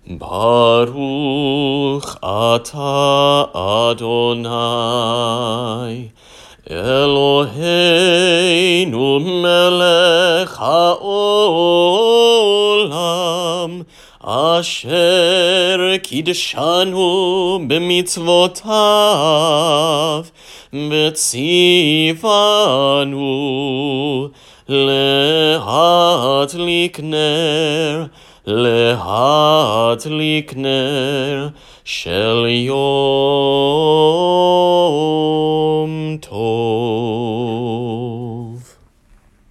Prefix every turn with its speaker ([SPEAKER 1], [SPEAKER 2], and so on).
[SPEAKER 1] Baruch atah Adonai, Eloheinu melech haolam, asher kidshanu b'mitzvotav, v'tzivanu להדליק נר של יום